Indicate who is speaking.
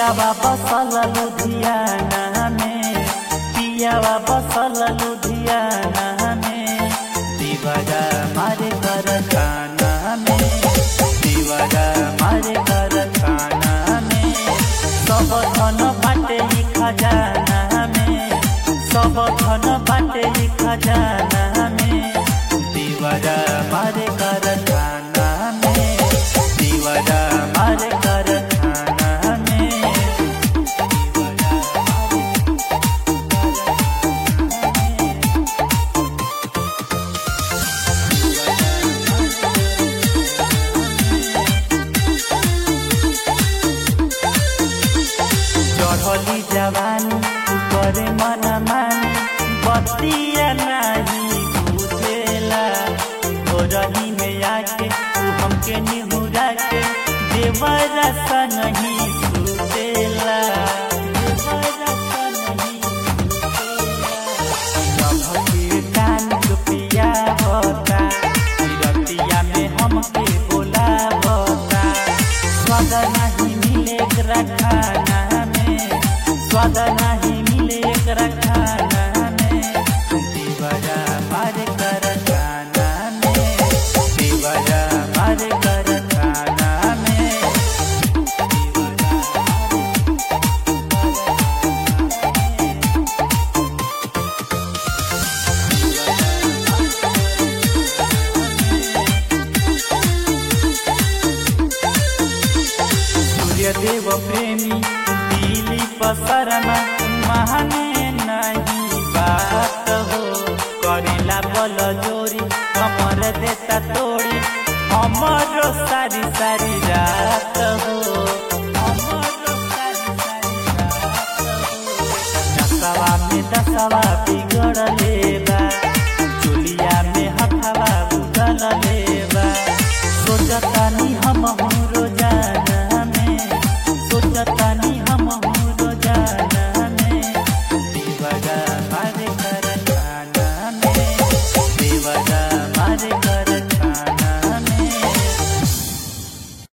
Speaker 1: पियावा बसल लुधियाना में, पियावा बसल लुधियाना में, दीवारा मारे कारखाना में, दीवारा मारे कारखाना में, सब धन बाटे ही खजाना में, सब धन बाटे ही खजाना में, दीवारा मारे कारखाना में, दीवारा मारे कारखाना में। चढ़ली जवानी करे मन मानी, बतिया नहीं बुझेला, रही में आके तू हमके निहुरा के, देवरा सा नहीं सुतेला, देवरा सा नहीं सुतेला। सबके कान को पिया होता, रतिया में हमके बोला होता, स्वाद नहीं मिले एकरा खाना में, स्वाद नहीं मिले एकरा खाना में, दीवारा मारे कारखाना में, दीवारा मारे कारखाना में। सूर्यदेव प्रेमी दिलीप शर्मा महाने नहीं बात हो, करेला बल जोरी कमर देता तोड़ी हमरो